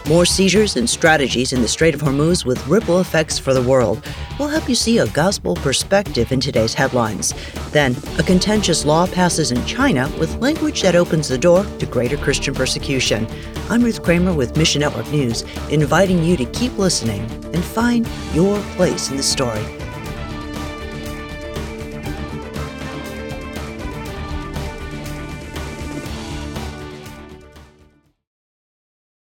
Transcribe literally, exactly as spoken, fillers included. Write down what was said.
More seizures and strategies in the Strait of Hormuz with ripple effects for the world. We'll help you see a gospel perspective in today's headlines. Then, a contentious law passes in China with language that opens the door to greater Christian persecution. I'm Ruth Kramer with Mission Network News, inviting you to keep listening and find your place in the story.